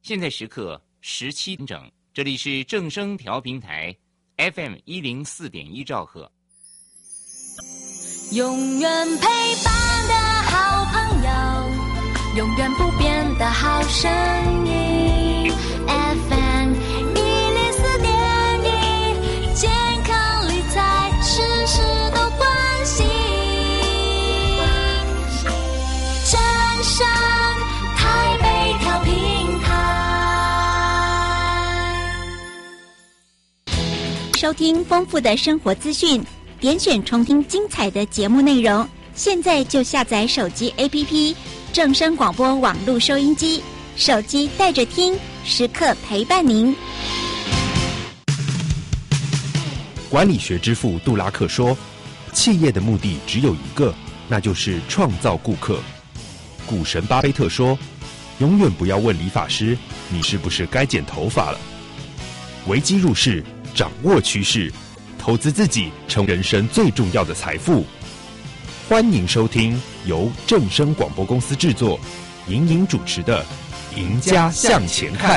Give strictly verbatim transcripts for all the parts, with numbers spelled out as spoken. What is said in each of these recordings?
现在时刻十七点整，这里是正声调频台 F M 一零四点一兆赫。 永远陪伴的好朋友，永远不变的好声音 F M 一零四点一，健康理财事事都关心。正声台北调频台， 收听丰富的生活资讯，点选重听精彩的节目内容，现在就下载手机 A P P 正声广播网络收音机，手机带着听，时刻陪伴您。 管理学之父杜拉克说，企业的目的只有一个，那就是创造顾客。股神巴菲特说，永远不要问理发师你是不是该剪头发了。危机入市，掌握趋势，投资自己成人生最重要的财富。欢迎收听由正声广播公司制作，莹莹主持的《赢家向前看》。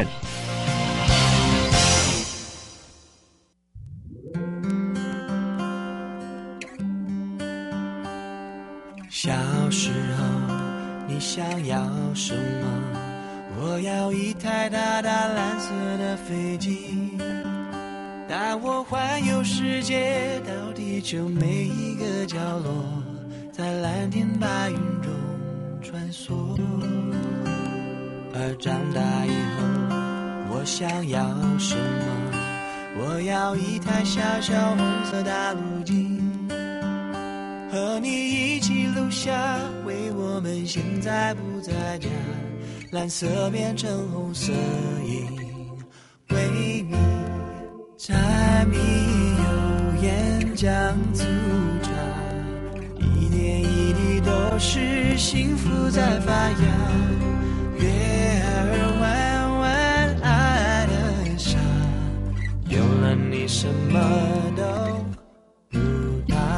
小时候你想要什么？我要一台大大蓝色的飞机，带我环游世界，到地球每一个角落，在蓝天白云中穿梭。而长大以后我想要什么？我要一台小小红色大陆机，和你一起录下为我们现在不在家，蓝色变成红色影，为你柴米油盐酱醋茶，一点一滴都是幸福在发芽，月儿弯弯爱的傻，有了你什么都不怕。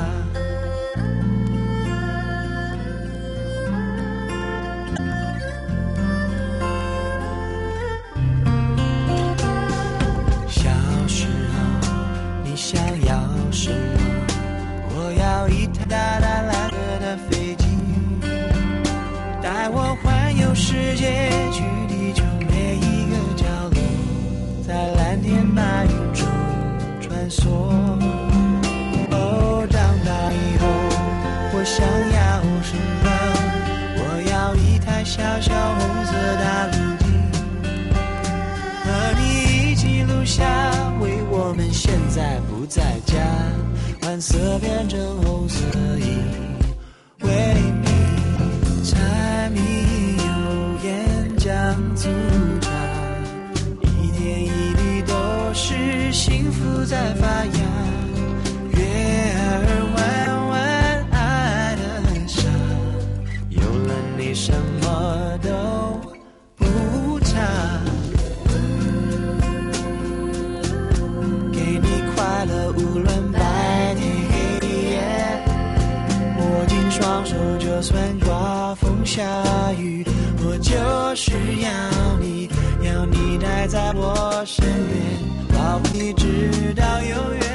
想要什么？我要一台大大蓝色的飞机，带我环游世界，去地球每一个角落，在蓝天白云中穿梭。哦，长大以后我想要什么？我要一台小小红色大陆机，和你一起录下为我们现在不在家，蓝色变成红色影，为你柴米油盐酱醋茶，一点一滴都是幸福在发芽，月儿弯弯爱的傻，有了你什么都不差。快乐无论白天黑夜，握紧双手就算刮风下雨，我就是要你，要你待在我身边，保护你直到永远。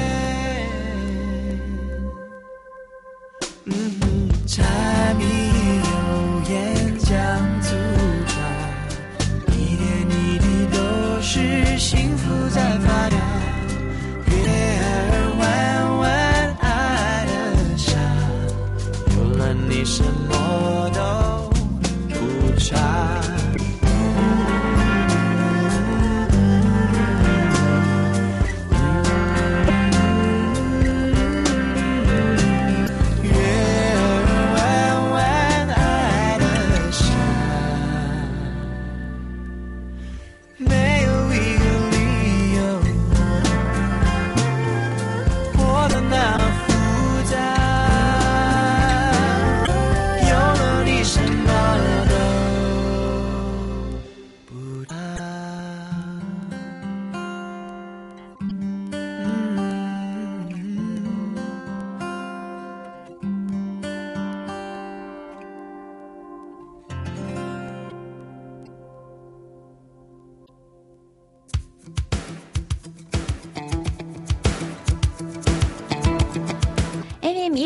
嗯哼，柴米油盐酱醋茶，一点一滴都是幸福在发芽，月儿弯弯爱的傻，有了你什么都不差。没有一个理由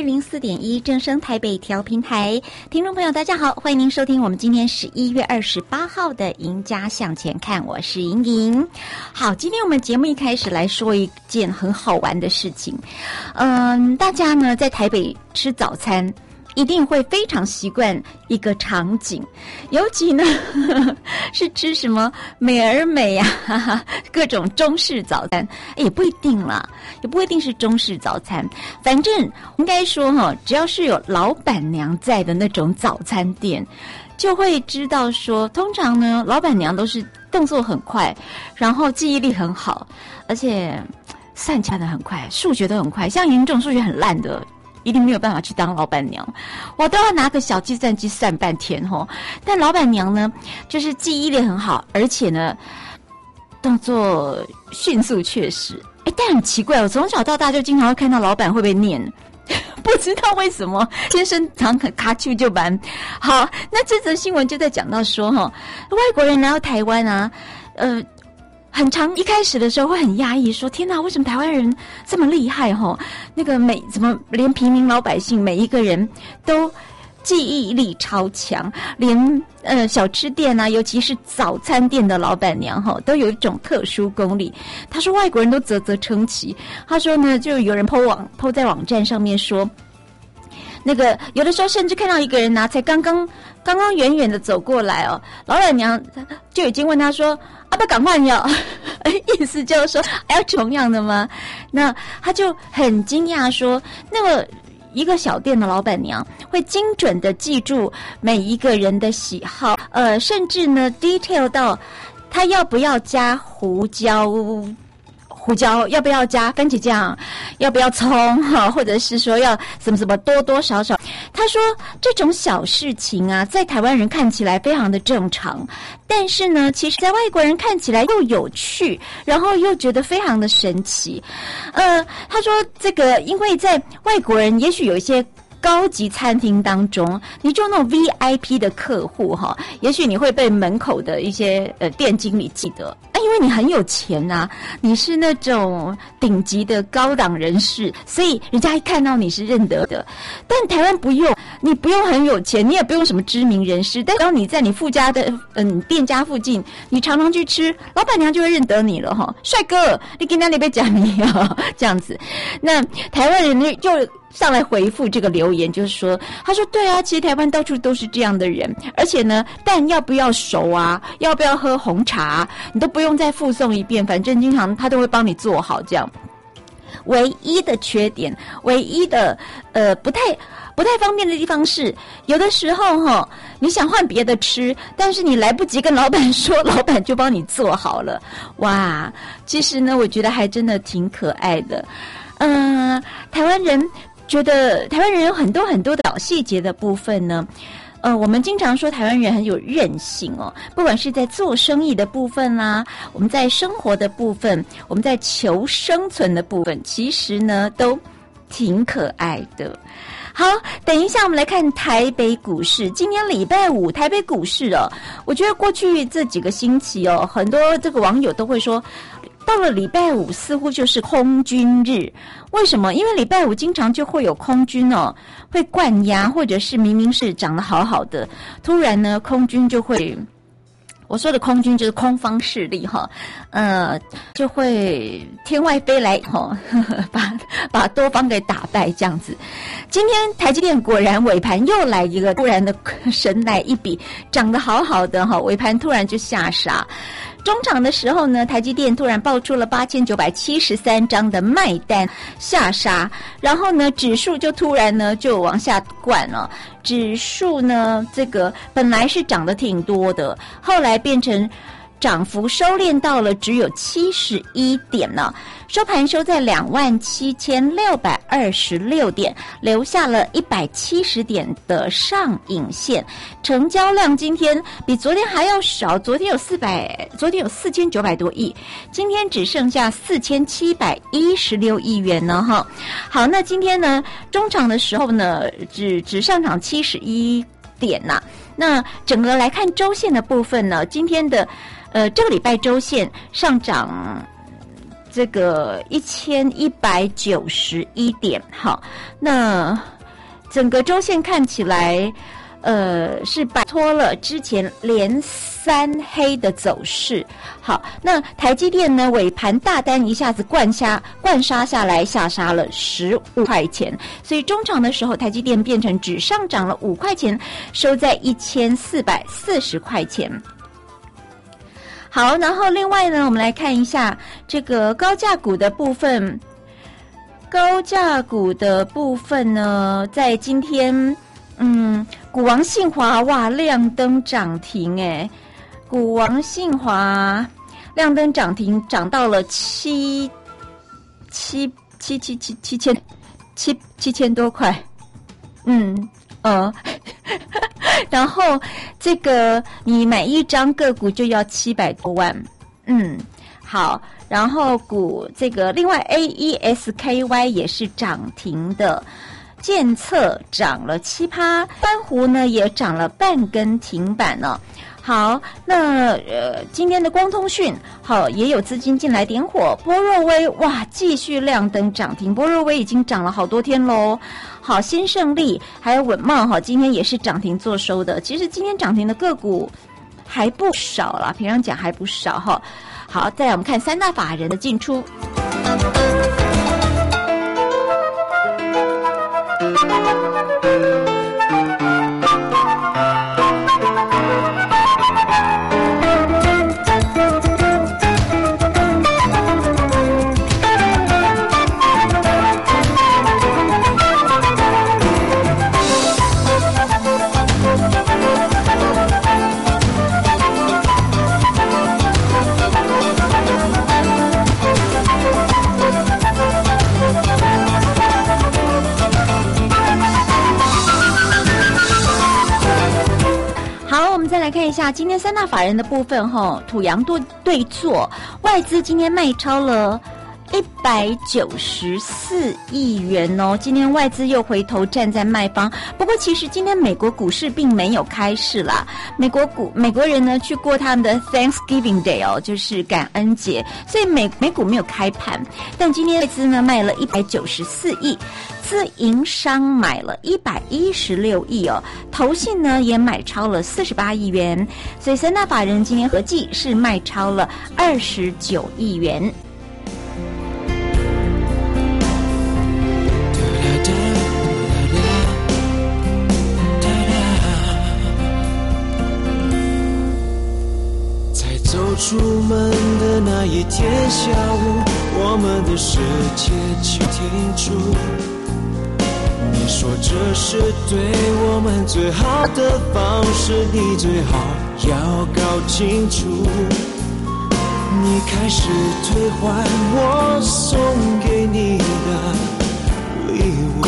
一零四点一正声台北调频台，听众朋友大家好，欢迎您收听我们今天十一月二十八号的赢家向前看，我是莹莹。好，今天我们节目一开始来说一件很好玩的事情。嗯，大家呢在台北吃早餐一定会非常习惯一个场景，尤其呢呵呵是吃什么美而美啊，哈哈，各种中式早餐也不一定啦，也不一定是中式早餐，反正应该说哈，只要是有老板娘在的那种早餐店，就会知道说，通常呢老板娘都是动作很快，然后记忆力很好，而且算起来的很快，数学都很快，像您这种数学很烂的一定没有办法去当老板娘，我都要拿个小计算机算半天吼。但老板娘呢，就是记忆力很好，而且呢，动作迅速确实。哎，但很奇怪，我从小到大就经常会看到老板会被念，不知道为什么，天生常很卡丘就班。好，那这则新闻就在讲到说哈，外国人来到台湾啊，呃。很长一开始的时候会很压抑，说天哪，为什么台湾人这么厉害吼？那个每怎么连平民老百姓每一个人都记忆力超强，连呃小吃店啊，尤其是早餐店的老板娘哈，都有一种特殊功力。他说外国人都啧啧称奇。他说呢，就有人 po 网 po 在网站上面说，那个有的时候甚至看到一个人啊，才刚刚刚刚远远的走过来哦，老板娘就已经问他说：“啊，不赶快要？”意思就是说还要同样的吗？那他就很惊讶说，那个一个小店的老板娘会精准的记住每一个人的喜好，呃，甚至呢 detail 到他要不要加胡椒。胡椒要不要加番茄酱，要不要葱哈，或者是说要什么什么多多少少。他说这种小事情啊，在台湾人看起来非常的正常，但是呢，其实在外国人看起来又有趣，然后又觉得非常的神奇。呃，他说这个因为在外国人也许有一些高级餐厅当中，你就那种 V I P 的客户哈，也许你会被门口的一些呃店经理记得啊，因为你很有钱啊，你是那种顶级的高档人士，所以人家一看到你是认得的。但台湾不用，你不用很有钱，你也不用什么知名人士，但只要你在你附家的嗯店家附近，你常常去吃，老板娘就会认得你了哈。帅哥，你今天你被讲你啊，这样子，那台湾人就上来回复这个留言，就是说，他说对啊，其实台湾到处都是这样的人，而且呢，蛋要不要熟啊，要不要喝红茶，你都不用再附送一遍，反正经常他都会帮你做好这样。唯一的缺点，唯一的呃不太不太方便的地方是，有的时候哈，你想换别的吃，但是你来不及跟老板说，老板就帮你做好了。哇，其实呢，我觉得还真的挺可爱的。嗯、呃，台湾人。觉得台湾人有很多很多的小细节的部分呢，呃，我们经常说台湾人很有韧性哦，不管是在做生意的部分啦，我们在生活的部分，我们在求生存的部分，其实呢都挺可爱的。好，等一下我们来看台北股市。今天礼拜五，台北股市哦，我觉得过去这几个星期哦，很多这个网友都会说，到了礼拜五似乎就是空军日。为什么？因为礼拜五经常就会有空军哦，会灌压，或者是明明是长得好好的，突然呢空军就会，我说的空军就是空方势力哈，呃，就会天外飞来哈，把把多方给打败这样子。今天台积电果然尾盘又来一个突然的神来一笔，长得好好的哈，尾盘突然就下杀。中场的时候呢，台积电突然爆出了八千九百七十三张的卖单下杀，然后呢，指数就突然呢就往下灌了。指数呢，这个本来是涨得挺多的，后来变成涨幅收敛到了只有七十一点了，收盘收在两万七千六百二十六点，留下了一百七十点的上影线。成交量今天比昨天还要少，昨天有四百，昨天有四千九百多亿，今天只剩下四千七百一十六亿元呢哈。好，那今天呢，中场的时候呢，只只上涨七十一点呐、啊。那整个来看周线的部分呢，今天的。呃，这个礼拜周线上涨这个一千一百九十一点。好，那整个周线看起来，呃，是摆脱了之前连三黑的走势。好，那台积电呢，尾盘大单一下子灌下灌杀下来，下杀了十五块钱，所以中场的时候，台积电变成只上涨了五块钱，收在一千四百四十块钱。好，然后另外呢，我们来看一下这个高价股的部分。高价股的部分呢，在今天，嗯，股王信华哇亮灯涨停诶，股王信华亮灯涨停，涨到了七七七七七七千七七千多块，嗯呃。然后这个你买一张个股就要七百多万，嗯，好，然后股这个另外 A E S K Y 也是涨停的，建策涨了七趴，珊瑚呢也涨了半根停板了。好，那呃今天的光通讯好也有资金进来点火，波若威哇继续亮灯涨停，波若威已经涨了好多天喽。好，新胜利还有稳懋哈，今天也是涨停做收的。其实今天涨停的个股还不少啦，平常讲还不少哈。好，再来我们看三大法人的进出。来看一下今天三大法人的部分哈，土洋对对做，外资今天卖超了一百九十四亿元哦，今天外资又回头站在卖方。不过其实今天美国股市并没有开市啦，美国股美国人呢去过他们的 Thanksgiving Day 哦，就是感恩节，所以美美股没有开盘。但今天外资呢卖了一百九十四亿。自营商买了一百一十六亿哦，投信呢也买超了四十八亿元，所以三大法人今天合计是卖超了二十九亿元。 在走出门的那一天下午，我们的世界就停住。你说这是对我们最好的方式，你最好要搞清楚。你开始退还我送给你的礼物，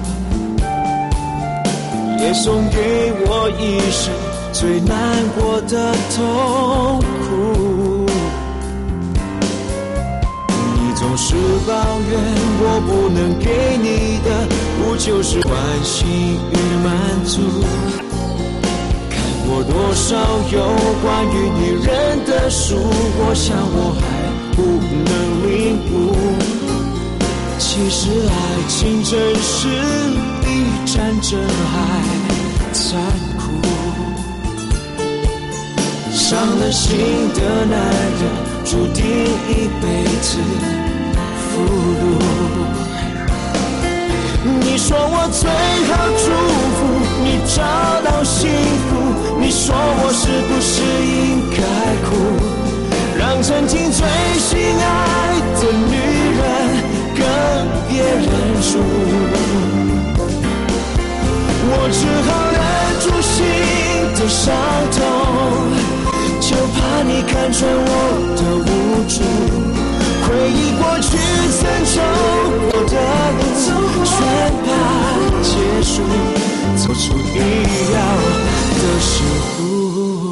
也送给我一生最难过的痛苦。你总是抱怨我不能给你的不就是关心与满足，看过多少有关于女人的书，我想我还不能领悟，其实爱情真是比战争还残酷。伤了心的男人注定一辈子俘虏。你说我最好祝福你找到幸福，你说我是不是应该哭，让曾经最心爱的女人跟别人住。我只好忍住心的伤痛，就怕你看穿我的无助，回忆过去曾走过的路，全怕结束，走出你要的幸福。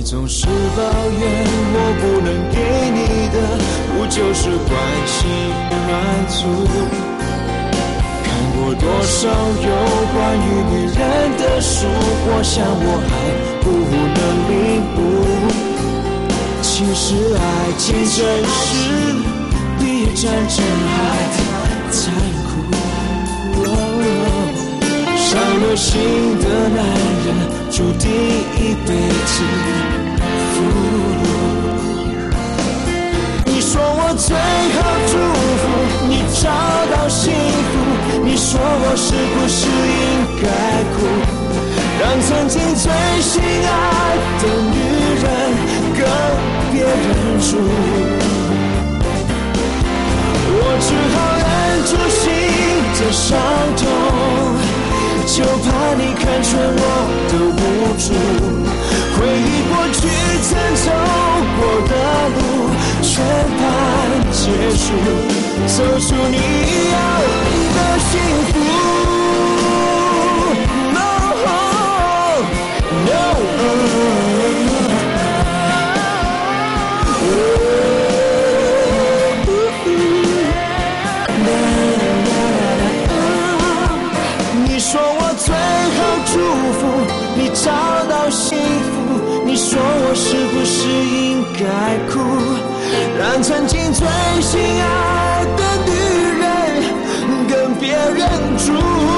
总是抱怨我不能给你的，不就是关心满足？看过多少有关于女人的书，我想我还不能领悟。其实爱情真是比战争还残酷。伤了心的男人注定一辈子俘虏。你说我最好祝福你找到幸福，你说我是不是应该哭，让曾经最心爱的女人跟别人住。我只好忍住心的伤痛，就怕你看穿我的无助，回忆过去曾走过的路，全盘结束，走出你要的幸福。No No 你说我最好祝福你找到幸福，你说我是不是应该哭，让曾经最心爱的女人跟别人住。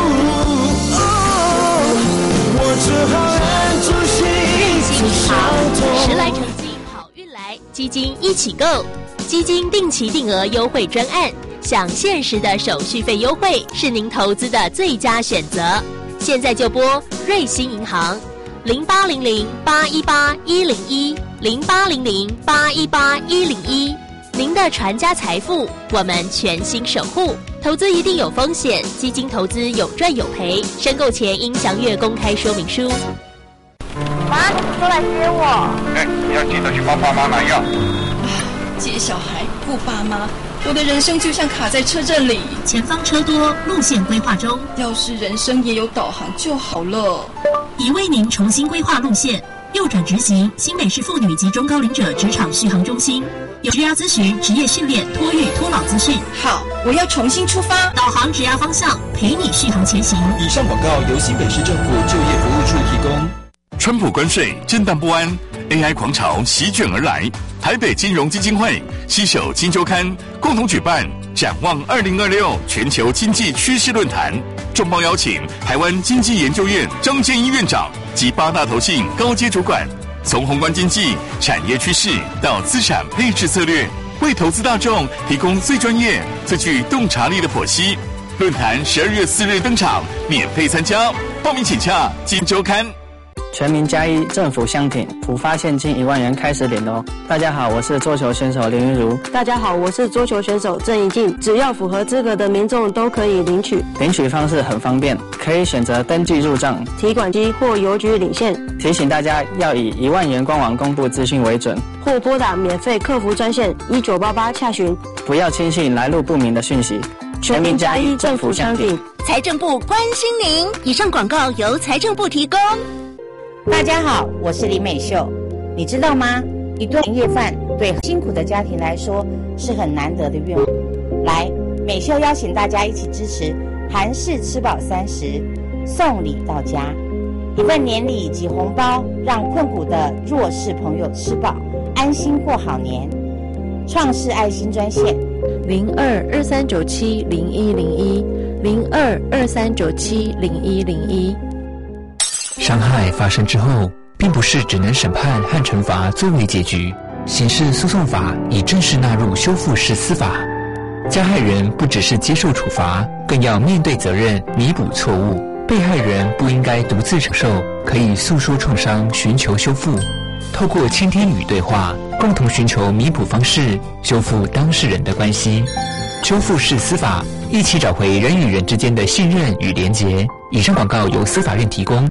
我只好忍住心的伤痛。 时来成金，好运来，基金一起购，基金定期定额优惠专案，享限时的手续费优惠，是您投资的最佳选择。现在就拨瑞兴银行零八零零八一八一零一零八零零八一八一零一，您的传家财富，我们全心守护。投资一定有风险，基金投资有赚有赔，申购前应详阅公开说明书。 妈，你出来接我。 哎，你要记得去帮爸妈拿药。 接小孩顾爸妈，我的人生就像卡在车阵里， 前方车多，路线规划中。 要是人生也有导航就好了。 已为您重新规划路线，右转直行新北市妇女及中高龄者职场续航中心，有职涯咨询、职业训练、托育、托老资讯。 好，我要重新出发， 导航职涯方向，陪你续航前行。 以上广告由新北市政府就业服务处提供。 川普关税震荡不安 ，A I 狂潮席卷而来。台北金融基金会携手金周刊共同举办展望二零二六全球经济趋势论坛，重磅邀请台湾经济研究院张建一院长及八大投信高阶主管，从宏观经济、产业趋势到资产配置策略，为投资大众提供最专业、最具洞察力的剖析。论坛十二月四日登场，免费参加，报名请洽金周刊。 全民加一，政府相挺，普发现金一万元开始领哦。大家好，我是桌球选手林云如。 大家好，我是桌球选手郑怡静。只要符合资格的民众都可以领取。 领取方式很方便，可以选择登记入账、 提款机或邮局领现。 提醒大家要以一万元官网公布资讯为准， 或拨打免费客服专线一九八八洽询。 不要轻信来路不明的讯息。 全民加一，政府相挺。 财政部关心您。以上广告由财政部提供。 大家好，我是林美秀。你知道吗？一顿年夜饭对辛苦的家庭来说是很难得的愿望。来，美秀邀请大家一起支持韩式吃饱三十，送礼到家，一份年礼及红包，让困苦的弱势朋友吃饱，安心过好年。创世爱心专线零二二三九七零一零一零二二三九七零一零一。 伤害发生之后，并不是只能审判和惩罚作为结局。刑事诉讼法已正式纳入修复式司法，加害人不只是接受处罚，更要面对责任，弥补错误。被害人不应该独自承受，可以诉说创伤，寻求修复。透过倾听与对话，共同寻求弥补方式，修复当事人的关系。修复式司法，一起找回人与人之间的信任与连结。以上广告由司法院提供。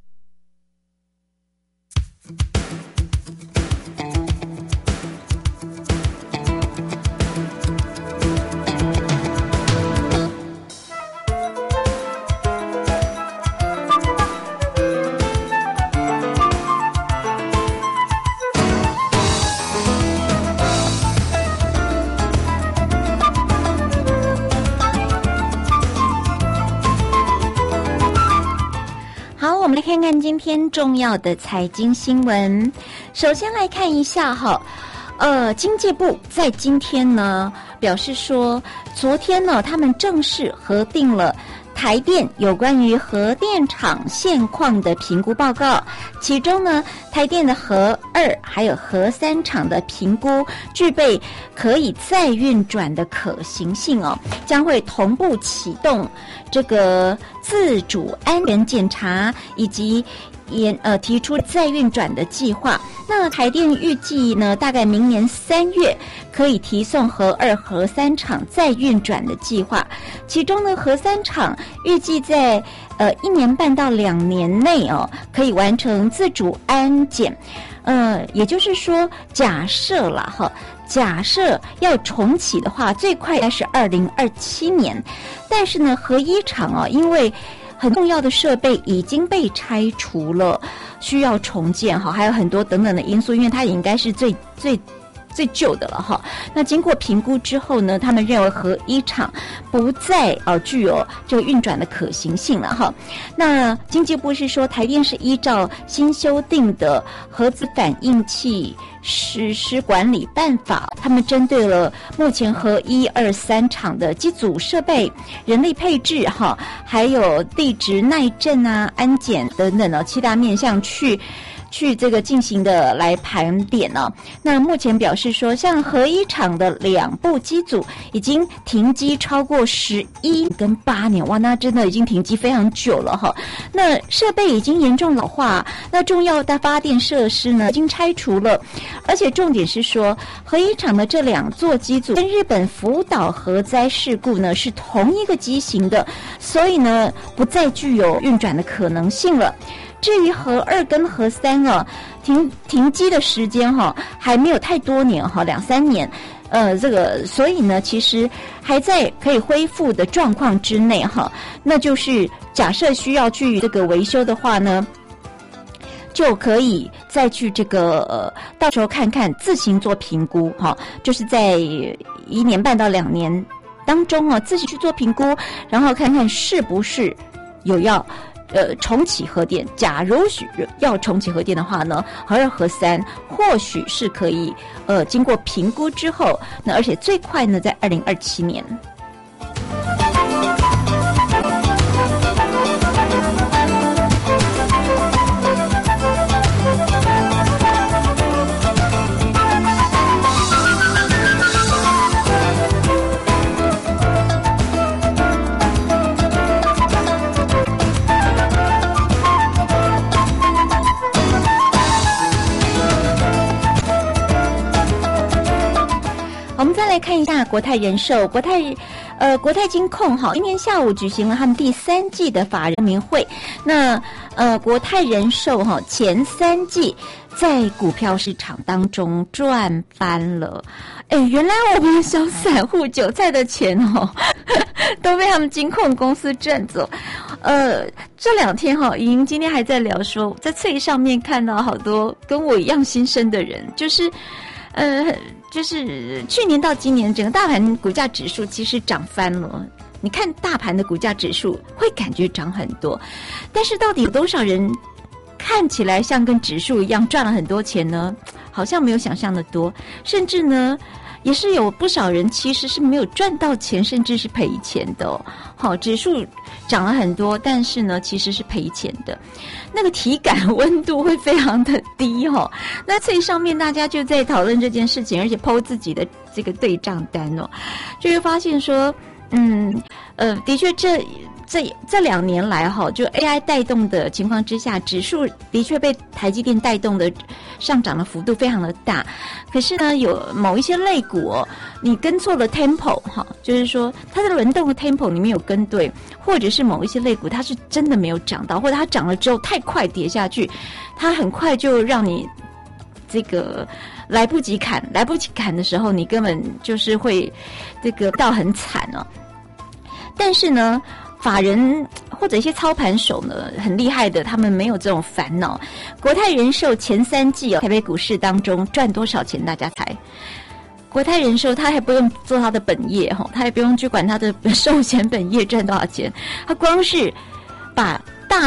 我们来看看今天重要的财经新闻。首先来看一下哈，呃，经济部在今天呢表示说，昨天呢他们正式核定了台电有关于核电厂现况的评估报告，其中呢，台电的核二还有核三厂的评估具备可以再运转的可行性哦，将会同步启动这个自主安全检查以及也呃提出再运转的计划。那台电预计呢，大概明年三月可以提送核二、核三厂再运转的计划。其中呢，核三厂预计在呃一年半到两年内哦，可以完成自主安检。呃，也就是说，假设啦哈，假设要重启的话，最快应该是二零二七年。但是呢，核一厂啊，因为很重要的设备已经被拆除了，需要重建哈，还有很多等等的因素，因为它也应该是最最最旧的了哈。那经过评估之后呢，他们认为核一厂不再呃具有这个运转的可行性了哈。那经济部是说，台电是依照新修订的核子反应器实施管理办法，他们针对了目前核一二三厂的机组设备、人力配置哈，还有地质耐震啊、安检等等的七大面向去去这个进行的来盘点呢、哦。那目前表示说，像核一厂的两部机组已经停机超过十一跟八年，哇，那真的已经停机非常久了哈。那设备已经严重老化，那重要的发电设施呢已经拆除了，而且重点是说，核一厂的这两座机组跟日本福岛核灾事故呢是同一个机型的，所以呢不再具有运转的可能性了。至于核二跟核三啊，停停机的时间哈、啊、还没有太多年哈、啊，两三年，呃，这个所以呢，其实还在可以恢复的状况之内哈、啊。那就是假设需要去这个维修的话呢，就可以再去这个呃，到时候看看自行做评估哈、啊，就是在一年半到两年当中啊，自己去做评估，然后看看是不是有要。呃，重启核电，假如许要重启核电的话呢，核二、核三或许是可以，呃，经过评估之后，那而且最快呢，在二零二七年。我们再来看一下国泰人寿，国泰，呃，国泰金控哈，今天下午举行了他们第三季的法人明会。那呃，国泰人寿哈前三季在股票市场当中赚翻了。哎，原来我们小散户韭菜的钱哦，都被他们金控公司赚走。呃，这两天哈，莹莹今天还在聊说，在翠上面看到好多跟我一样心声的人，就是呃。就是去年到今年，整个大盘股价指数其实涨翻了。你看大盘的股价指数会感觉涨很多，但是到底有多少人看起来像跟指数一样赚了很多钱呢？好像没有想象的多，甚至呢，也是有不少人其实是没有赚到钱，甚至是赔钱的哦。好，指数涨了很多，但是呢，其实是赔钱的。那个体感温度会非常的低哦。那最上面大家就在讨论这件事情，而且 po 自己的这个对账单哦，就会发现说，嗯，呃，的确这。这这两年来哈，就 A I 带动的情况之下，指数的确被台积电带动的上涨的幅度非常的大。可是呢，有某一些类股哦，你跟错了 tempo 哈，就是说它的轮动的 tempo你没有跟对，或者是某一些类股它是真的没有涨到，或者它涨了之后太快跌下去，它很快就让你这个来不及砍，来不及砍的时候，你根本就是会这个到很惨哦。但是呢，法人或者一些操盘手呢，很厉害的，他们没有这种烦恼。国泰人寿前三季哦，台北股市当中赚多少钱？大家猜？国泰人寿他还不用做他的本业他也不用去管他的寿险本业赚多少钱，他光是把大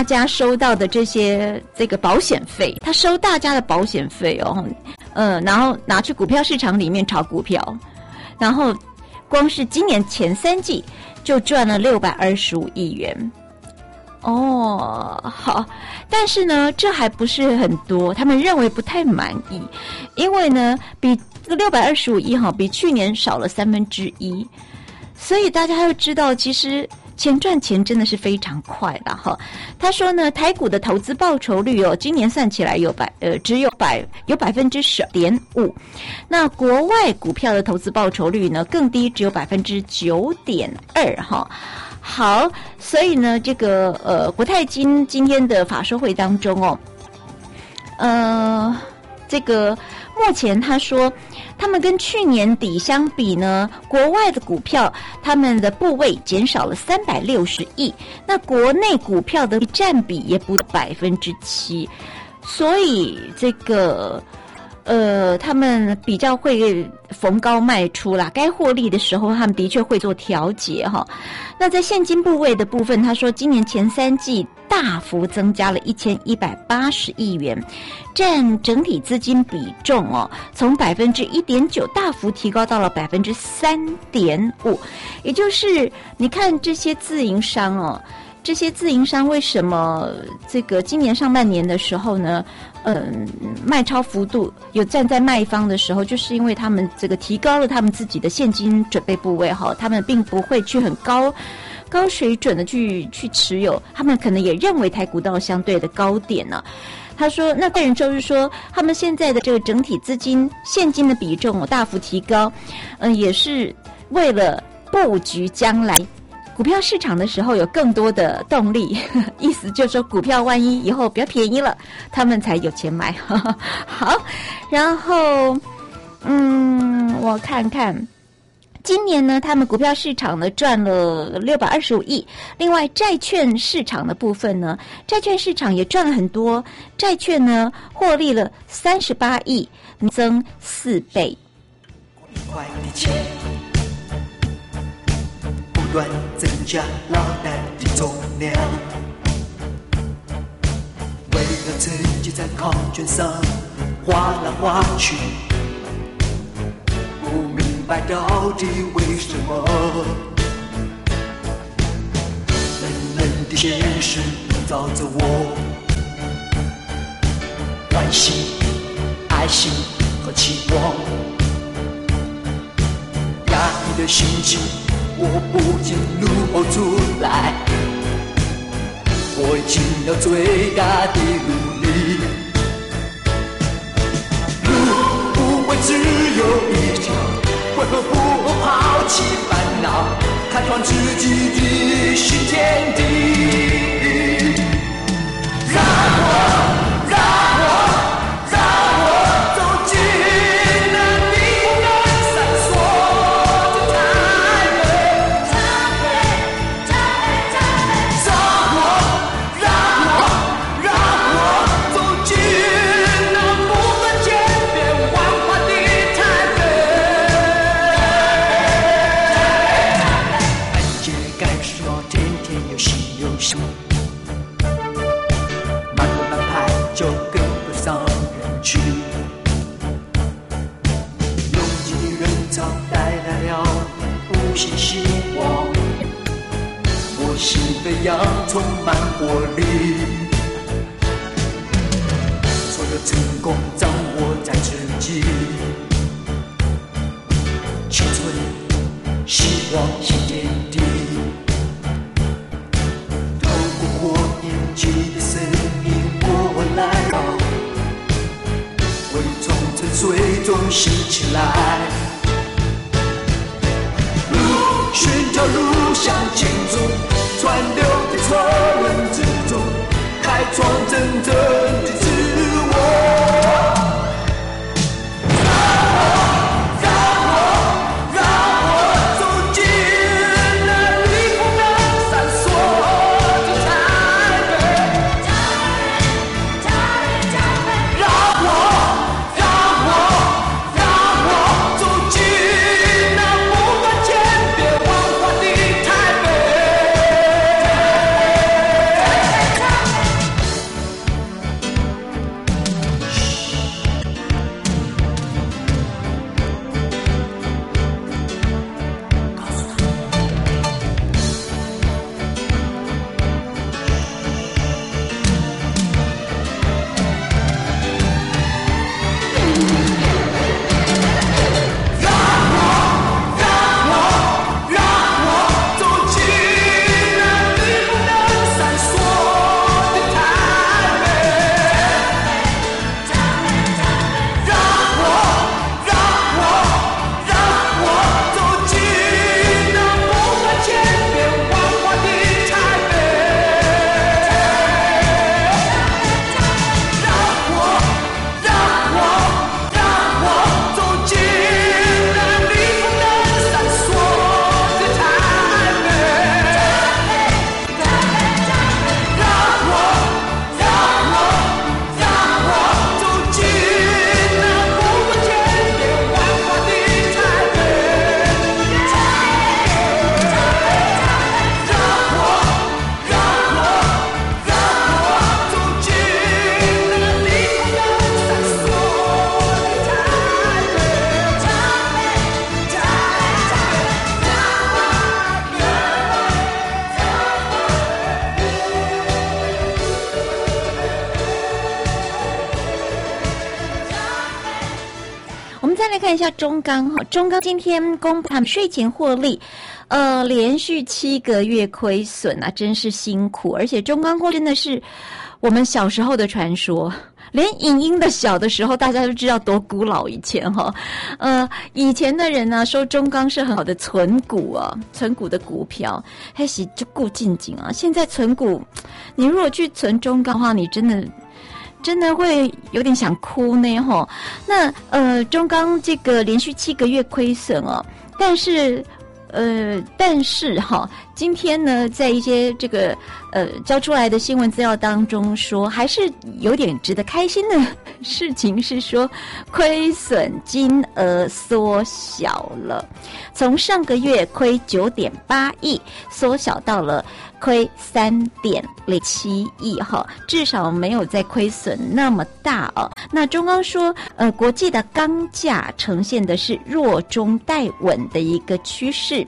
大家收到的这些这个保险费，他收大家的保险费哦，呃，然后拿去股票市场里面炒股票，然后光是今年前三季就赚了六百二十五亿元。哦，好，但是呢，这还不是很多，他们认为不太满意，因为呢，比这个六百二十五亿哈，比去年少了三分之一，所以大家要知道，其实钱赚钱真的是非常快的哈。他说呢，台股的投资报酬率哦，今年算起来有百呃只有百有百分之十点五，那国外股票的投资报酬率呢更低，只有百分之九点二哈。好，所以呢，这个呃，国泰金今天的法说会当中哦，呃，这个目前他说，他们跟去年底相比呢，国外的股票他们的部位减少了三百六十亿，那国内股票的占比也不到百分之七，所以这个。呃，他们比较会逢高卖出啦，该获利的时候，他们的确会做调节哈。那在现金部位的部分，他说今年前三季大幅增加了一千一百八十亿元，占整体资金比重哦，从百分之一点九大幅提高到了百分之三点五，也就是你看这些自营商哦。这些自营商为什么这个今年上半年的时候呢，嗯，卖超幅度有站在卖方的时候，就是因为他们这个提高了他们自己的现金准备部位哈，他们并不会去很高高水准的去去持有，他们可能也认为台股到了相对的高点呢。他说，那个人就是说，他们现在的这个整体资金现金的比重大幅提高，嗯，也是为了布局将来。股票市场的时候有更多的动力，意思就是说股票万一以后比较便宜了，他们才有钱买。好，然后嗯，我看看，今年呢，他们股票市场呢赚了六百二十五亿，另外债券市场的部分呢，债券市场也赚了很多，债券呢获利了三十八亿，增四倍。 不断增加老单的重量，为了自己在考卷上画来画去，不明白到底为什么冷冷的现实笼罩着我，关心、爱心和期望，压抑的心情我不禁怒吼出来，我已尽了最大的努力，路不会只有一条，为何不抛弃烦恼，开创自己的新天地？让我，让我。阳充满活力，所有成功掌握在自己，青春、希望、新天地，透过我年纪的生命，我来到，会从沉睡中醒起来，路寻条路向前走。川流的车轮之中，开创真正的自我。 再来看一下中钢哈，中钢今天公布他们税前获利，呃，连续七个月亏损啊，真是辛苦。而且中钢获利真的是我们小时候的传说，连影音的小的时候，大家都知道多古老以前哈。呃，以前的人呢、啊、说中钢是很好的存股啊，存股的股票，还是就顾近景啊。现在存股，你如果去存中钢的话，你真的。真的会有点想哭呢吼。那呃，中钢这个连续七个月亏损哦，但是呃，但是哈，今天呢，在一些这个呃交出来的新闻资料当中说，还是有点值得开心的事情是说，亏损金额缩小了，从上个月亏九点八亿，缩小到了。亏三点零七亿哈，至少没有再亏损那么大哦。那中钢说，呃，国际的钢价呈现的是弱中带稳的一个趋势。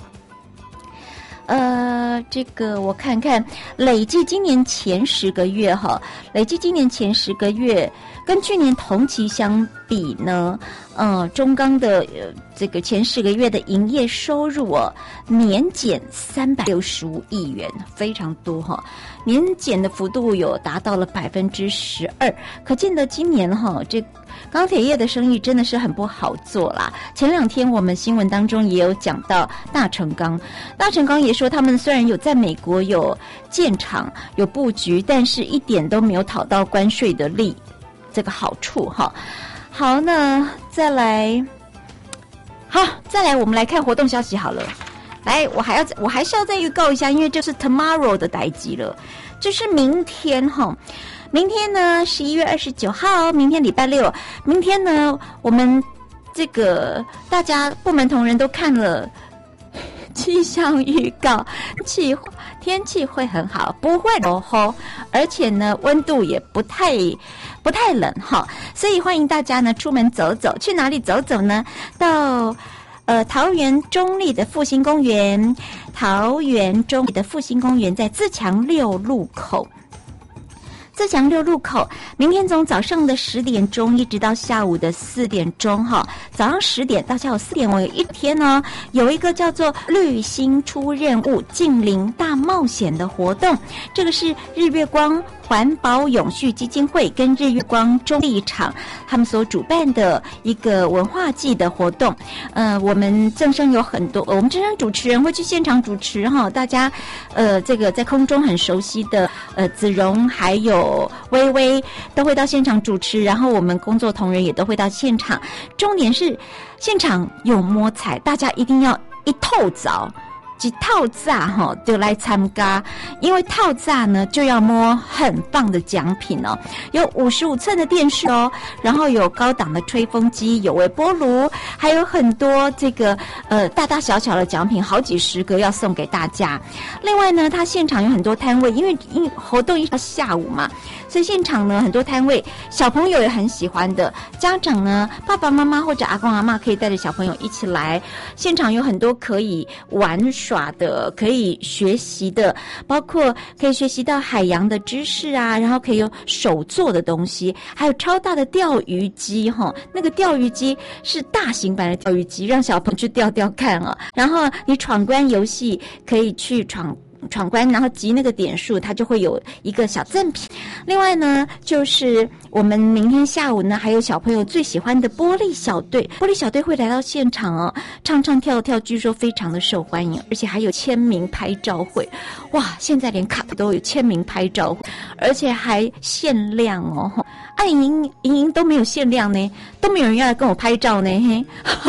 呃，这个我看看，累计今年前十个月哈，累计今年前十个月跟去年同期相比呢，呃，中钢的呃这个前十个月的营业收入哦，年减三百六十五亿元，非常多哈，年减的幅度有达到了百分之十二，可见得今年哈这。钢铁业的生意真的是很不好做啦。前两天我们新闻当中也有讲到大成钢，大成钢也说他们虽然有在美国有建厂有布局，但是一点都没有讨到关税的利这个好处哈。好，那再来，好，再来我们来看活动消息好了。来，我还要我还是要再预告一下，因为这是 tomorrow 的代际了，就是明天哈。明天呢，十一月二十九号，明天礼拜六。明天呢，我们这个大家部门同仁都看了气象预告，气天气会很好，不会落雨，而且呢，温度也不太不太冷哈。所以欢迎大家呢出门走走，去哪里走走呢？到呃桃园中立的复兴公园，桃园中立的复兴公园在自强六路口。自强六路口，明天从早上的十点钟一直到下午的四点钟哈，早上十点到下午四点，我有一天呢有一个叫做绿星出任务近邻大冒险的活动，这个是日月光环保永续基金会跟日月光中立场他们所主办的一个文化季的活动。呃，我们正声有很多，我们正声主持人会去现场主持哈，大家呃这个在空中很熟悉的呃子荣还有微微都会到现场主持，然后我们工作同仁也都会到现场。重点是现场有摸彩，大家一定要一透早。一套炸哈就来参加，因为套炸呢就要摸很棒的奖品哦，有五十五寸的电视哦，然后有高档的吹风机，有微波炉，还有很多这个呃大大小小的奖品，好几十个要送给大家。另外呢，它现场有很多摊位，因为因活动一到下午嘛，所以现场呢很多摊位，小朋友也很喜欢的，家长呢爸爸妈妈或者阿公阿嬷可以带着小朋友一起来，现场有很多可以玩耍的可以学习的，包括可以学习到海洋的知识啊，然后可以有手做的东西，还有超大的钓鱼机哈，那个钓鱼机是大型版的钓鱼机，让小朋友去钓钓看啊。然后你闯关游戏可以去闯闯关，然后集那个点数，它就会有一个小赠品。另外呢，就是我们明天下午呢，还有小朋友最喜欢的玻璃小队，玻璃小队会来到现场哦，唱唱跳跳，据说非常的受欢迎，而且还有签名拍照会。哇，现在连卡都有签名拍照会，而且还限量哦。啊，莹莹莹莹都没有限量呢，都没有人要来跟我拍照呢，嘿。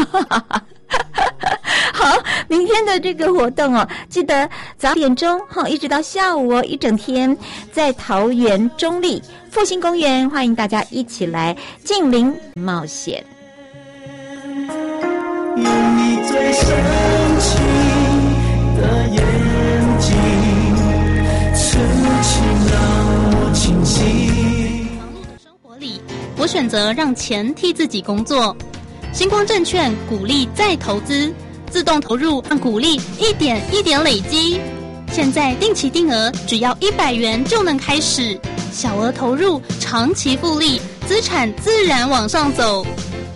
好，明天的这个活动哦，记得早点钟哈，一直到下午哦，一整天在桃园中立复兴公园，欢迎大家一起来近邻冒险。 有你最深情的眼睛，此情让我清醒。 忙碌的生活里，我选择让钱替自己工作。星光证券鼓励再投资，自动投入，让股利一点一点累积。现在定期定额只要一百元就能开始，小额投入，长期复利，资产自然往上走。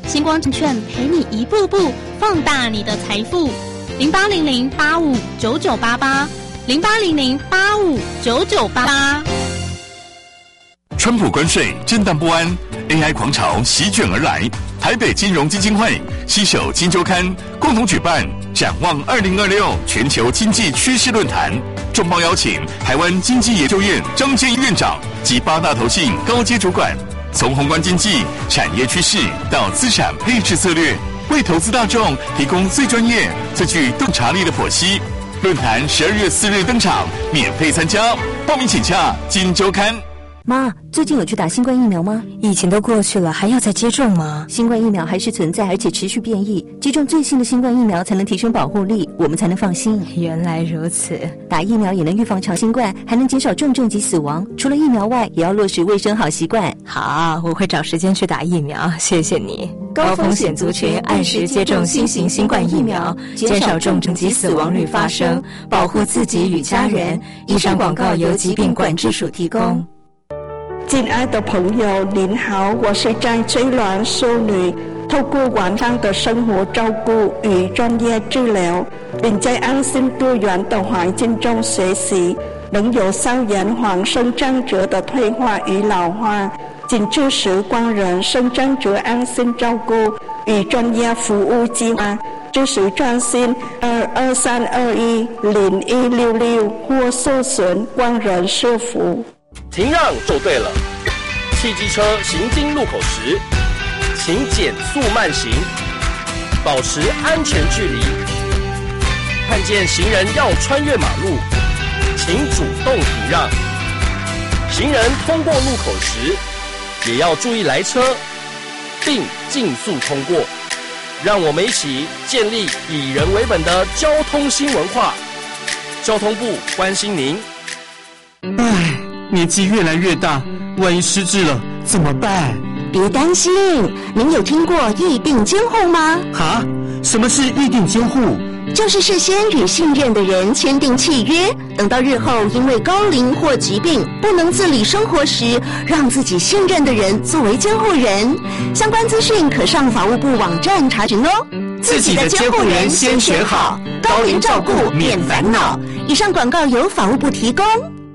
星光证券陪你一步步放大你的财富。零八零零八五九九八八，零八零零八五九九八八。 川普关税震荡不安 ，A I 狂潮席卷而来。台北金融基金会携手金周刊共同举办展望二零二六全球经济趋势论坛，重磅邀请台湾经济研究院张建一院长及八大投信高阶主管，从宏观经济、产业趋势到资产配置策略，为投资大众提供最专业、最具洞察力的剖析。论坛十二月四日登场，免费参加，报名请洽金周刊。 妈，最近有去打新冠疫苗吗？ 疫情都过去了，还要再接种吗？ 新冠疫苗还是存在，而且持续变异。接种最新的新冠疫苗才能提升保护力，我们才能放心。 原来如此， 打疫苗也能预防长新冠，还能减少重症及死亡。除了疫苗外，也要落实卫生好习惯。 好，我会找时间去打疫苗，谢谢你。高风险族群按时接种新型新冠疫苗，减少重症及死亡率发生，保护自己与家人。以上广告由疾病管制署提供。 亲爱的朋友您好，我是张翠鸾淑女，透过完善的生活照顾与专业治疗，并在安心多元的环境中学习，能有效延缓生长者的退化与老化。紧致时光人生长者安心照顾与专业服务计划，咨询专线二二三二一零一六六或搜寻光人社服。 停让就对了，汽机车行经路口时，请减速慢行，保持安全距离。看见行人要穿越马路，请主动停让。行人通过路口时，也要注意来车，并尽速通过。让我们一起建立以人为本的交通新文化。交通部关心您。 唉，年纪越来越大，万一失智了怎么办？ 别担心，您有听过预定监护吗？ 哈？什么是预定监护？ 就是事先与信任的人签订契约，等到日后因为高龄或疾病不能自理生活时，让自己信任的人作为监护人。相关资讯可上法务部网站查询哦。 自己的监护人先选好，高龄照顾免烦恼。 以上广告由法务部提供。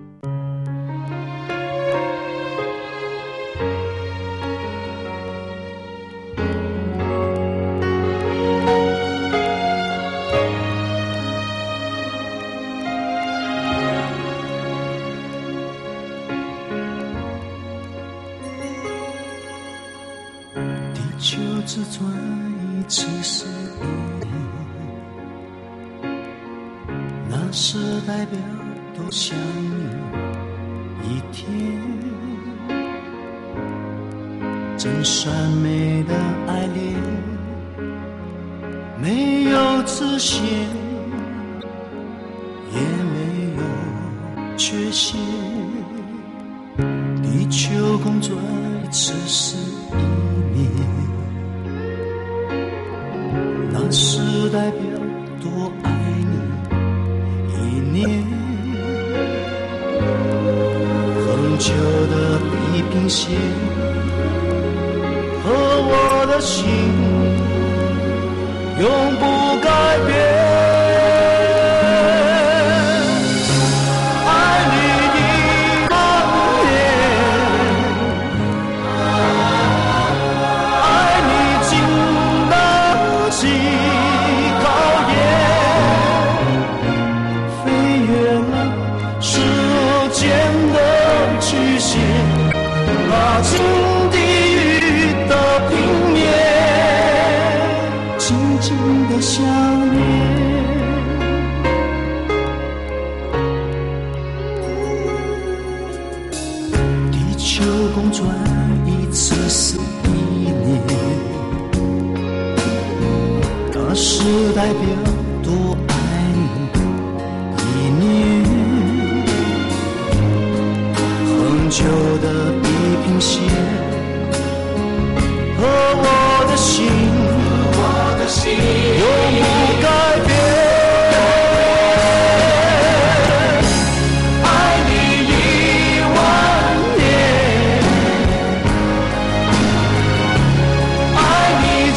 地球自转一次是一年，那是代表多想你一天。真善美的爱恋，没有自限，也没有缺陷。地球公转一次是一年，那是代表多爱你一年。恒久的地平线和我的心永不改变。爱你一万年，爱你经得起考验，飞越了时间的曲线，拉近地狱的平面，静静的想念。地球公转一次是一年，那是代表多爱你一年。恒久的地平线和我的心，我的心永不改变。爱你一万年，爱你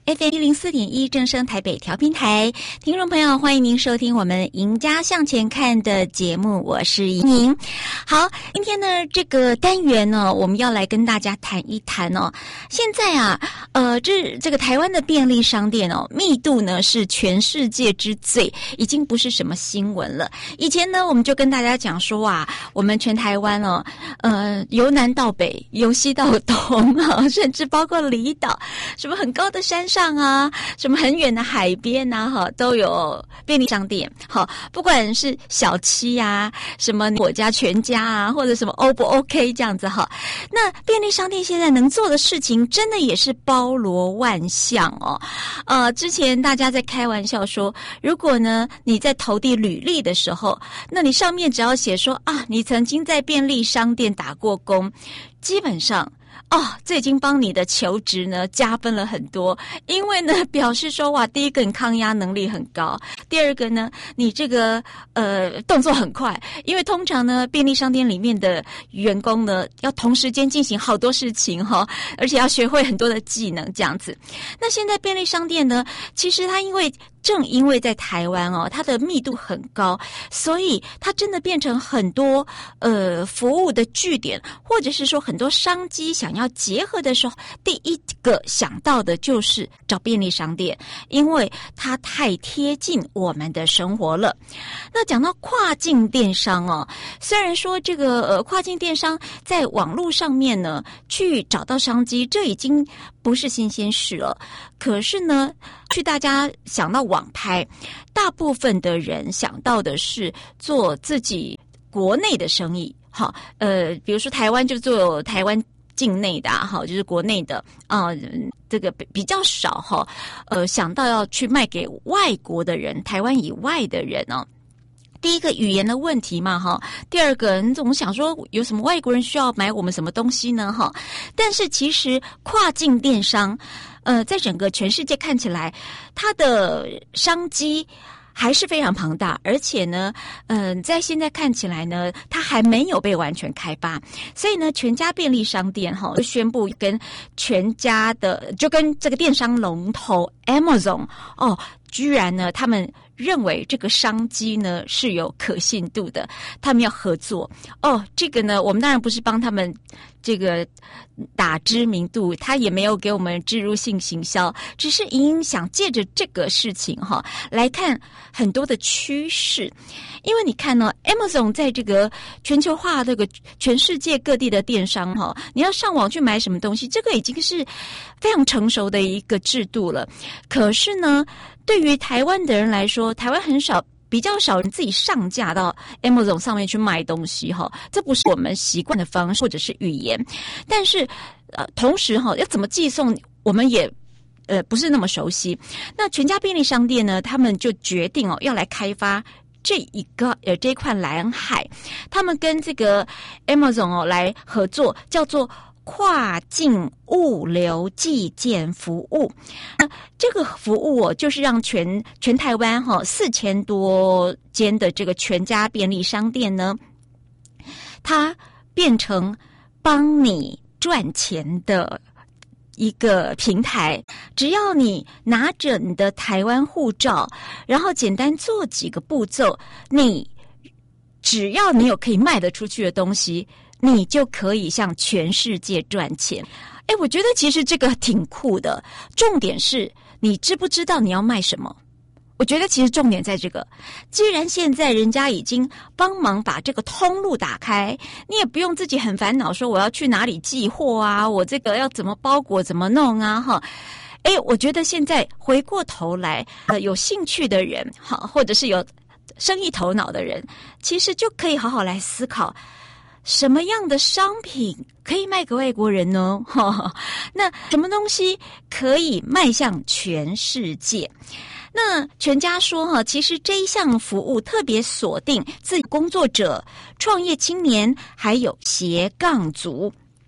F M 一零四点一正声台北调频台，听众朋友，欢迎您收听我们赢家向前看的节目，我是莹莹。好，今天呢这个单元呢，我们要来跟大家谈一谈哦。现在啊，呃，这这个台湾的便利商店哦，密度呢是全世界之最，已经不是什么新闻了。以前呢，我们就跟大家讲说啊，我们全台湾哦，呃，由南到北，由西到东啊，甚至包括离岛，什么很高的山上啊，什么很远的海边啊，哈，都有便利商店。好，不管是小七啊，什么我家全家啊，或者什么 O 不 OK 这样子哈。那便利商店现在能做的事情，真的也是包罗万象哦。呃，之前大家在开玩笑说，如果呢你在投递履历的时候，那你上面只要写说啊，你曾经在便利商店打过工，基本上。哦，这已经帮你的求职呢加分了很多，因为呢表示说哇，第一个你抗压能力很高，第二个呢你这个呃动作很快，因为通常呢便利商店里面的员工呢要同时间进行好多事情哈、哦，而且要学会很多的技能这样子。那现在便利商店呢，其实它因为正因为在台湾哦，它的密度很高，所以它真的变成很多呃服务的据点，或者是说很多商机想要结合的时候，第一个想到的就是找便利商店，因为它太贴近我们的生活了。那讲到跨境电商哦，虽然说这个呃跨境电商在网络上面呢去找到商机，这已经不是新鲜事了。可是呢，去大家想到网拍，大部分的人想到的是做自己国内的生意。好，呃，比如说台湾就做台湾境内的啊，好，就是国内的啊、呃，这个比较少哈。呃，想到要去卖给外国的人，台湾以外的人哦。第一个语言的问题嘛，哈。第二个，你总想说有什么外国人需要买我们什么东西呢，哈。但是其实跨境电商，呃，在整个全世界看起来，它的商机还是非常庞大，而且呢，嗯、呃，在现在看起来呢，它还没有被完全开发。所以呢，全家便利商店哈宣布跟全家的，就跟这个电商龙头 Amazon 哦，居然呢，他们认为这个商机呢是有可信度的，他们要合作哦。这个呢，我们当然不是帮他们这个打知名度，他也没有给我们置入性行销，只是影响借着这个事情哈来看很多的趋势。因为你看呢 ，Amazon 在这个全球化这个全世界各地的电商哈，你要上网去买什么东西，这个已经是非常成熟的一个制度了。可是呢，对于台湾的人来说，台湾很少。比较少人自己上架到 Amazon 上面去卖东西哈，这不是我们习惯的方式或者是语言。但是呃，同时哈，要怎么寄送，我们也呃不是那么熟悉。那全家便利商店呢，他们就决定哦要来开发这一个呃这一块蓝海，他们跟这个 Amazon 哦来合作，叫做跨境物流寄件服务。那这个服务哦，就是让全全台湾哈、哦、四千多间的这个全家便利商店呢，它变成帮你赚钱的一个平台。只要你拿着你的台湾护照，然后简单做几个步骤，你只要你有可以卖得出去的东西，你就可以向全世界赚钱。哎，我觉得其实这个挺酷的。重点是你知不知道你要卖什么？我觉得其实重点在这个。既然现在人家已经帮忙把这个通路打开，你也不用自己很烦恼说我要去哪里寄货啊，我这个要怎么包裹怎么弄啊哈。哎，我觉得现在回过头来，呃，有兴趣的人，好，或者是有生意头脑的人，其实就可以好好来思考。什么样的商品可以卖给外国人呢？那什么东西可以迈向全世界？那全家说哈，其实这一项服务特别锁定自己工作者、创业青年还有斜杠族。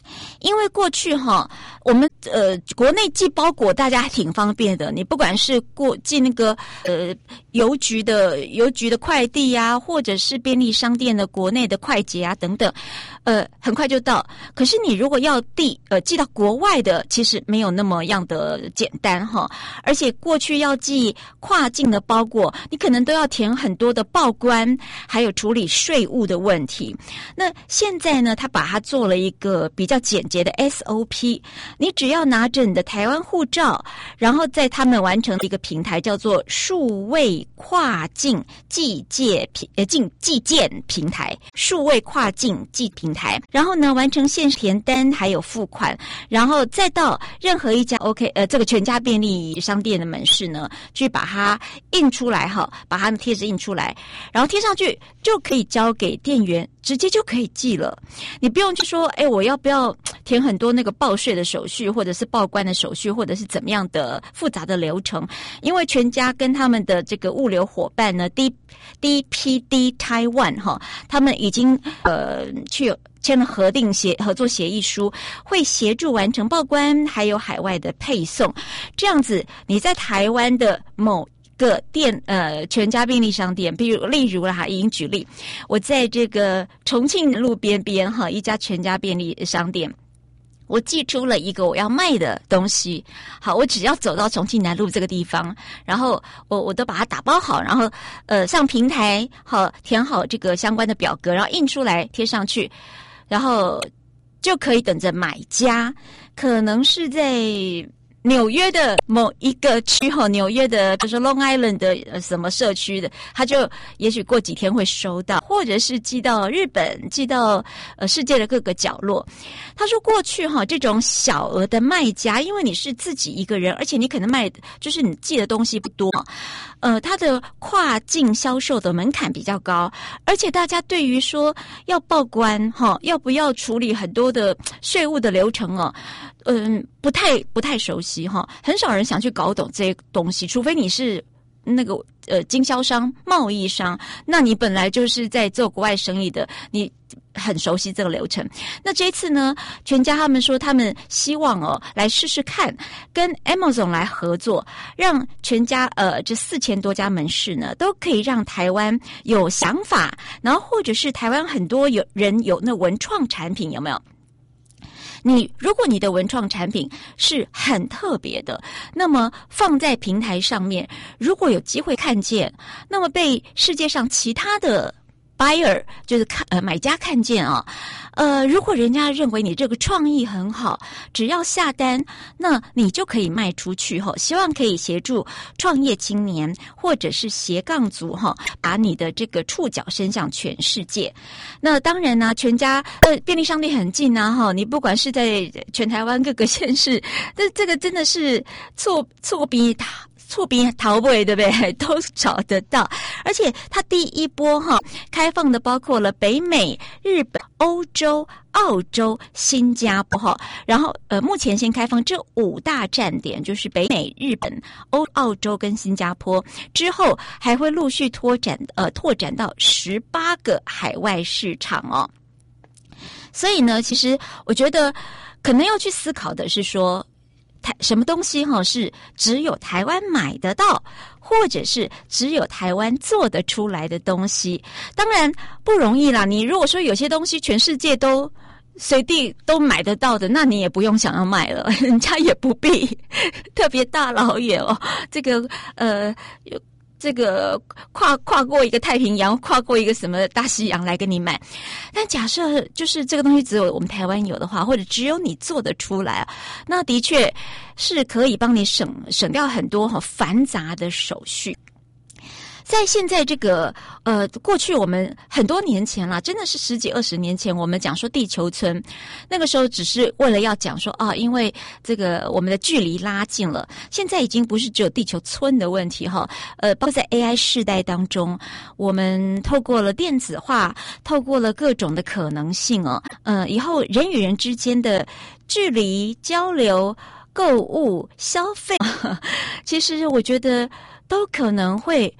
因为过去哈，我们呃国内寄包裹大家还挺方便的，你不管是过寄那个呃邮局的邮局的快递啊，或者是便利商店的国内的快捷啊等等，呃很快就到。可是你如果要递呃寄到国外的，其实没有那么样的简单哈。而且过去要寄跨境的包裹，你可能都要填很多的报关，还有处理税务的问题。那现在呢，他把它做了一个比较简洁的 S O P， 你只要拿着你的台湾护照，然后在他们完成的一个平台叫做数位跨境寄件平呃进寄件平台，数位跨境寄平台，然后呢完成线填单还有付款，然后再到任何一家 OK 呃这个全家便利商店的门市呢，去把它印出来哈，把它的贴纸印出来，然后贴上去就可以交给店员，直接就可以寄了。你不用去说，哎，我要不要填很多那个报税的手续，或者是报关的手续，或者是怎么样的复杂的流程？因为全家跟他们的这个物流伙伴呢 ，D D P D Taiwan 哈，他们已经呃去签了核定协合作协议书，会协助完成报关，还有海外的配送。这样子，你在台湾的某个店呃全家便利商店，比如例如啦哈，已经举例，我在这个重庆路边边哈一家全家便利商店，我寄出了一个我要卖的东西，好，我只要走到重庆南路这个地方，然后我我都把它打包好，然后呃上平台好填好这个相关的表格，然后印出来贴上去，然后就可以等着买家，可能是在纽约的某一个区哈，纽约的比如说 Long Island 的、呃、什么社区的，他就也许过几天会收到，或者是寄到日本，寄到呃世界的各个角落。他说过去哈，这种小额的卖家，因为你是自己一个人，而且你可能卖就是你寄的东西不多，呃，它的跨境销售的门槛比较高，而且大家对于说要报关哈，要不要处理很多的税务的流程哦。嗯，不太不太熟悉哈，很少人想去搞懂这些东西，除非你是那个呃经销商、贸易商，那你本来就是在做国外生意的，你很熟悉这个流程。那这一次呢，全家他们说他们希望哦来试试看，跟 Amazon 来合作，让全家呃这四千多家门市呢，都可以让台湾有想法，然后或者是台湾很多有人有那文创产品，有没有？你如果你的文创产品是很特别的，那么放在平台上面，如果有机会看见，那么被世界上其他的 buyer 就是看呃买家看见啊，呃，如果人家认为你这个创意很好，只要下单，那你就可以卖出去哈。希望可以协助创业青年或者是斜杠族哈，把你的这个触角伸向全世界。那当然呢，全家呃便利商店很近啊哈，你不管是在全台湾各个县市，这这个真的是错错比他。错别逃不，对不对？都找得到，而且它第一波哈开放的包括了北美、日本、欧洲、澳洲、新加坡哈，然后呃目前先开放这五大站点，就是北美、日本、欧、澳洲跟新加坡，之后还会陆续拓展呃拓展到十八个海外市场哦。所以呢，其实我觉得可能要去思考的是说。台什么东西哈是只有台湾买得到，或者是只有台湾做得出来的东西？当然不容易啦。你如果说有些东西全世界都随地都买得到的，那你也不用想要卖了，人家也不必特别大老远哦。这个呃。这个跨跨过一个太平洋，跨过一个什么大西洋来跟你买。但假设就是这个东西只有我们台湾有的话，或者只有你做得出来，那的确是可以帮你省省掉很多哈繁杂的手续。在现在这个呃，过去我们很多年前啦，真的是十几二十年前，我们讲说地球村，那个时候只是为了要讲说啊，因为这个我们的距离拉近了，现在已经不是只有地球村的问题哈，呃，包括在 A I 世代当中，我们透过了电子化，透过了各种的可能性哦，呃，以后人与人之间的距离、交流、购物、消费，其实我觉得都可能会。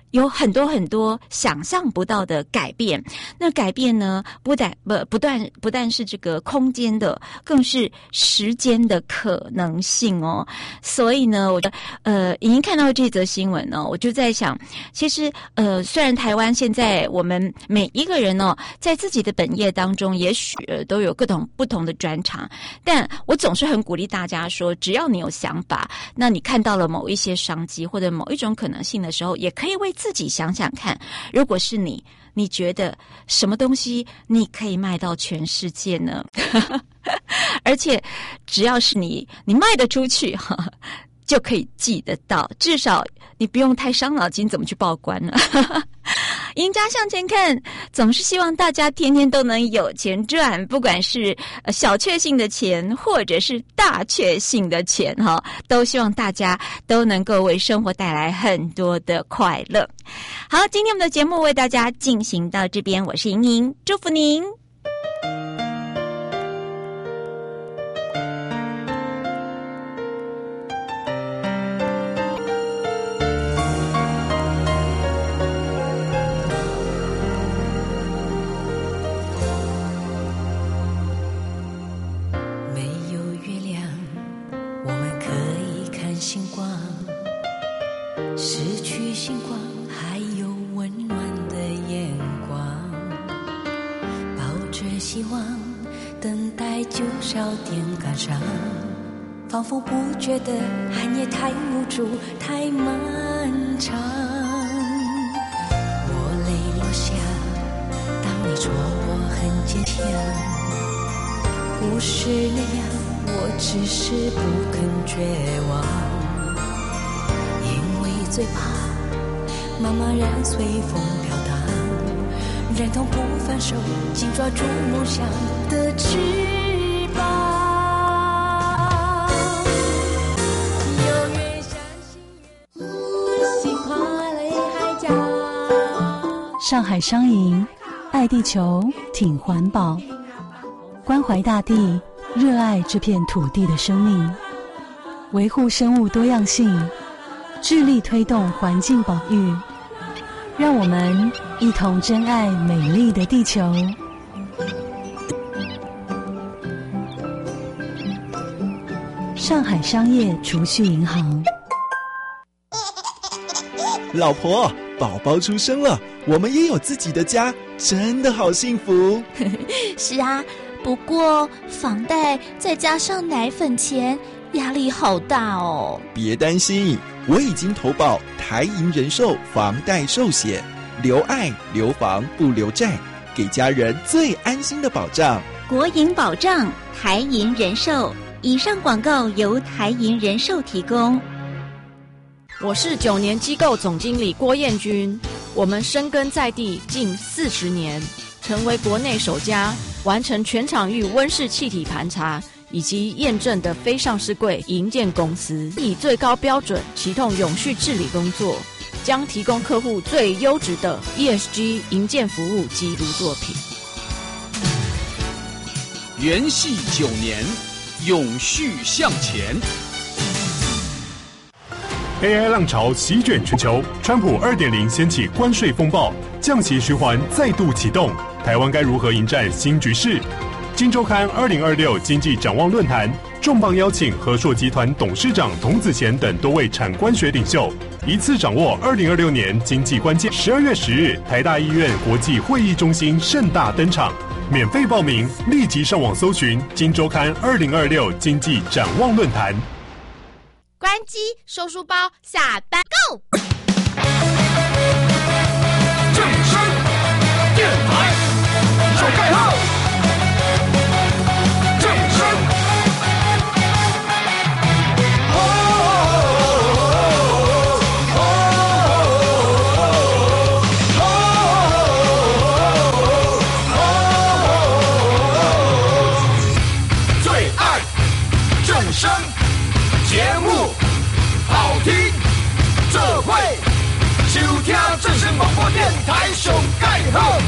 有很多很多想象不到的改变。那改变呢，不但不不但不但是这个空间的，更是时间的可能性哦。所以呢，我呃已经看到这则新闻呢、哦，我就在想，其实呃，虽然台湾现在我们每一个人哦，在自己的本业当中，也许、呃、都有各种不同的专长，但我总是很鼓励大家说，只要你有想法，那你看到了某一些商机或者某一种可能性的时候，也可以为自己想想看，如果是你，你觉得什么东西你可以卖到全世界呢？而且只要是你，你卖得出去哈，就可以记得到，至少你不用太伤脑筋怎么去报关了。赢家向前看，总是希望大家天天都能有钱赚，不管是小确幸的钱，或者是大确幸的钱哈，都希望大家都能够为生活带来很多的快乐。好，今天我们的节目为大家进行到这边，我是莹莹，祝福您。 仿佛不觉得寒夜太无助太漫长，我泪落下，当你说我很坚强，不是那样，我只是不肯绝望，因为最怕茫茫然随风飘荡，忍痛不放手，紧抓住梦想的翅膀。 上海商银，爱地球，挺环保，关怀大地，热爱这片土地的生命，维护生物多样性，致力推动环境保育，让我们一同珍爱美丽的地球。上海商业储蓄银行。 老婆，宝宝出生了，我们也有自己的家，真的好幸福。 是啊，不过房贷再加上奶粉钱，压力好大哦。 别担心，我已经投保台银人寿房贷寿险，留爱留房不留债，给家人最安心的保障。 国银保障，台银人寿。以上广告由台银人寿提供。 我是九年机构总经理郭彦君，我们深耕在地近四十年，成为国内首家完成全场域温室气体盘查以及验证的非上市柜营建公司，以最高标准启动永续治理工作，将提供客户最优质的 E S G 营建服务及读作品。 元系九年，永续向前。 A I 浪潮席卷全球，川普 二点零 掀起关税风暴，降息循环再度启动，台湾该如何迎战新局势？今周刊二零二六经济展望论坛重磅邀请和硕集团董事长童子贤等多位产官学领袖，一次掌握二零二六年经济关键。十二月十日，台大医院国际会议中心盛大登场，免费报名，立即上网搜寻今周刊二零二六经济展望论坛。 关机，收书包，下班 ，Go！ 正声电台，手盖号，正声。哦哦哦哦！最爱正声节目。好听，这会收听正声广播电台上盖好，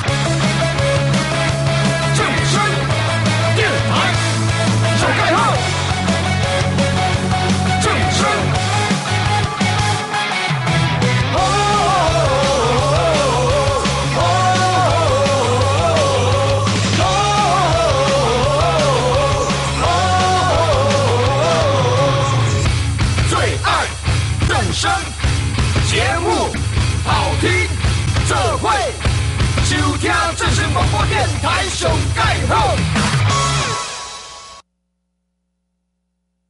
正声电台上盖好，正声。哦。 听正声广播电台上